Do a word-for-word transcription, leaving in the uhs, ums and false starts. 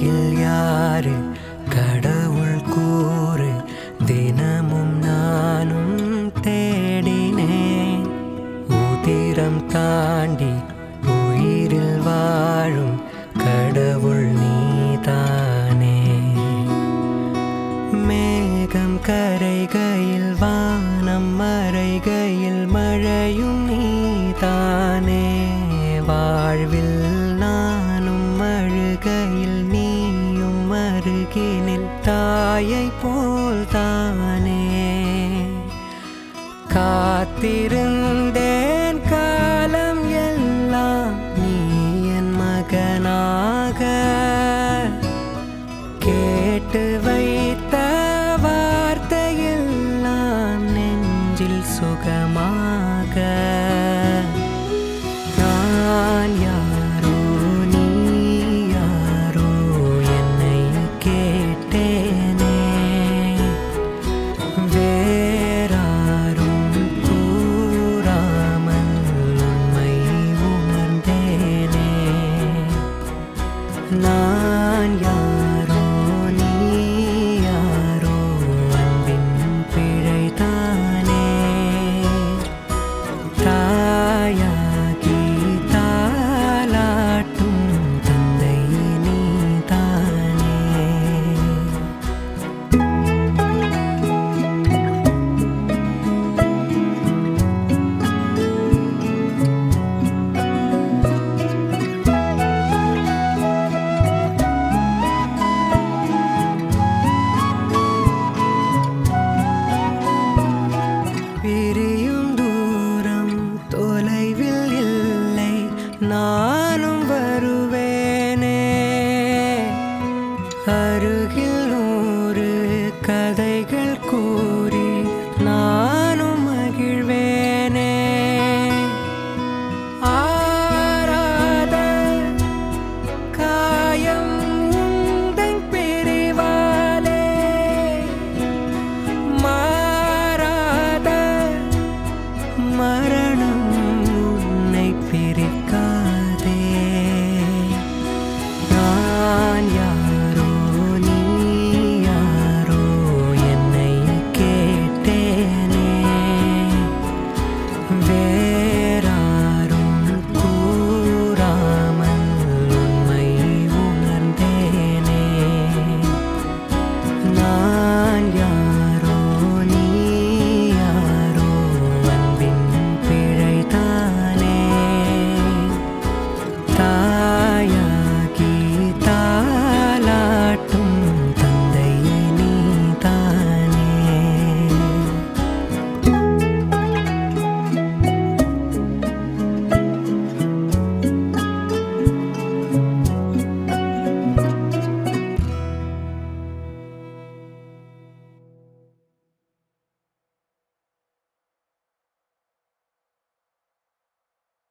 அருகில் யாரு கடவுள் கூறு தினமும் நானும் தேடினேன். உதிரம் தாண்டி உயிரில் வாழும் கடவுள் நீதானே. மேகம் கரைகையில் வானம் மறைகையில் மழையும் நீதானே. வாழ்வில் நானும் அழுகையில் நீயும் அருகினில் தாயை போல்தானே. காத்திருந்தேன் காலம் எல்லாம் நீ என் மகனாக. கேட்டு வைத்த வார்த்தையெல்லாம் நெஞ்சில் சுகமாக. நான் யாரோ நீ யாரோ என்னை கேட்டேனே. வேறாரும் கூறாமல் உண்மை உணர்ந்தேனே. நான் யாரோ நீ யாரோ அன்பின் பிழைதானே. தாயாகி தாலாட்டும் தந்தை நீதானே. பிரியும் தூரம் தொலைவில் இல்லை. நான்